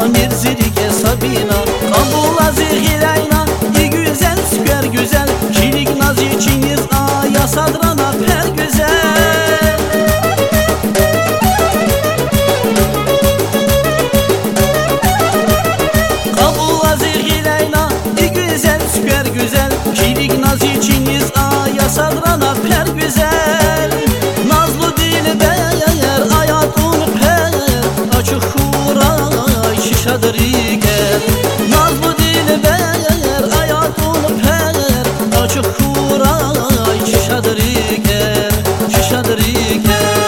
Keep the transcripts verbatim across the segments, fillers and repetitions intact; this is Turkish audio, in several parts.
Mirzirike Sabina, Kabula Zihireyna, İ güzel süper güzel, Şirik naz içiniz aya sadrana per güzel. Kabula Zihireyna, İ güzel süper güzel, Şirik naz içiniz aya sadrana per güzel. Nazlı dili beyer hayatın per, açık huray şişadır iger. Nazlı dili beyer hayatın per, açık huray şişadır iger, şişadır iger.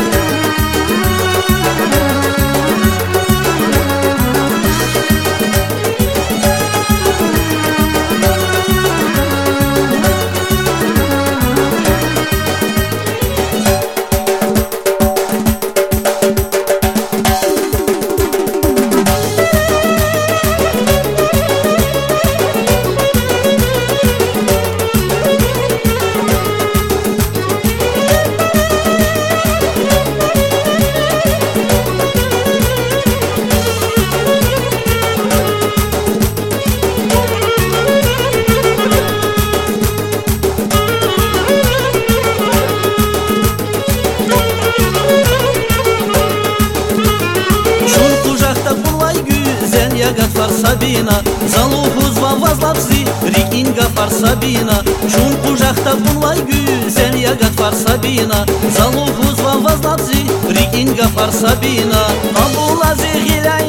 Gafar Sabina, Zaluhuz vavazlap zirik Gafar Sabina. Şun kucakta bulay güzel ya Gafar Sabina, Zaluhuz vavazlap zirik Gafar Sabina. Kabula zihirey